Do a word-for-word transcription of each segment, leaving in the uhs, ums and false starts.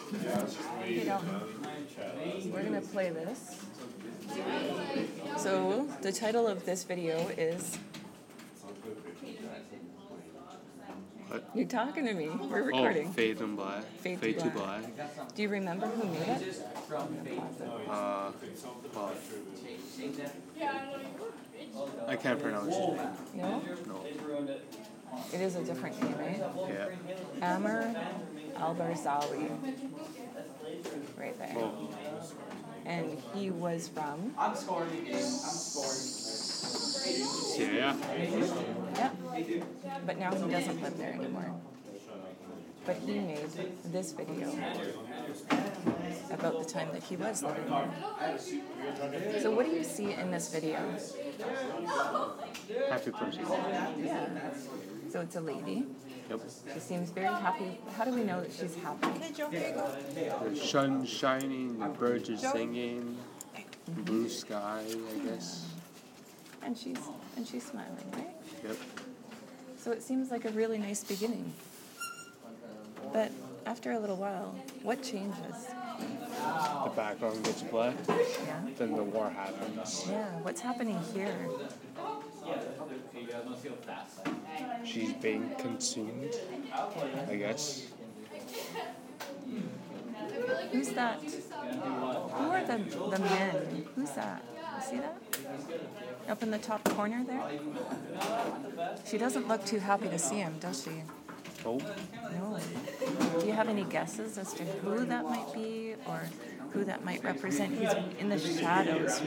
Hey Dalton, we're gonna play this. So the title of this video is. What? You're talking to me. We're recording. Oh, Fade and Black. Fade, Fade to to Black. Black. Do you remember who made it? Uh, well, I can't pronounce it. No? No. It is a different name, right? Yeah. Amer Albarzawi. Right there. Oh. And he was from. Syria. Yeah. But now he doesn't live there anymore. But he made this video about the time that he was living there. So what do you see in this video? Happy person. Yeah. So it's a lady. Yep. She seems very happy. How do we know that she's happy? The sun's shining, the birds are singing, blue sky, I guess. And she's and she's smiling, right? Yep. So it seems like a really nice beginning. But after a little while, what changes? The background gets black, Yeah. then the war happens. Yeah. What's happening here? She's being consumed, I guess. Who's that? Who are the the men? Who's that? You see that? Up in the top corner there? She doesn't look too happy to see him, does she? Oh, No. Do you have any guesses as to who that might be or who that might represent? He's in the shadows.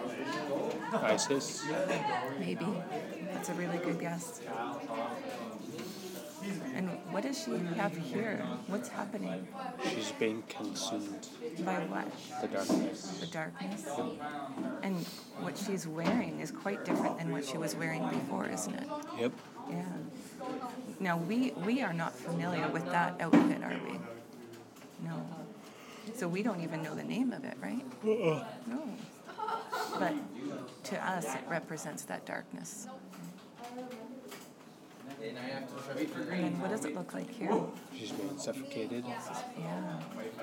ISIS. Maybe. That's a really good guess. And what does she have here? What's happening? She's being consumed. By what? The darkness. The darkness? And what she's wearing is quite different than what she was wearing before, isn't it? Yep. Yeah. Now, we, we are not familiar with that outfit, are we? No. So we don't even know the name of it, right? Uh-uh. No. But to us, it represents that darkness. And then what does it look like here? She's being suffocated. Yeah.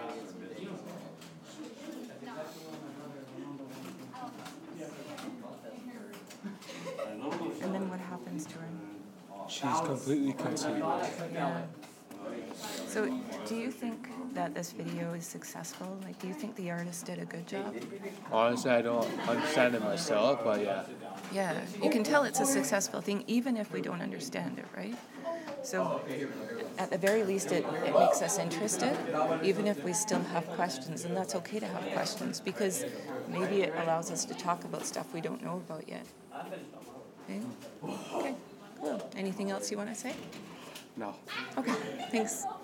And then what happens to her? She's completely consumed. Yeah. So do you think that this video is successful? Like, do you think the artist did a good job? Honestly, I don't understand it myself, but yeah. Yeah, you can tell it's a successful thing even if we don't understand it, right? So at the very least, it, it makes us interested, even if we still have questions, and that's okay to have questions because maybe it allows us to talk about stuff we don't know about yet. Okay? Okay, cool. Anything else you want to say? No. Okay, thanks.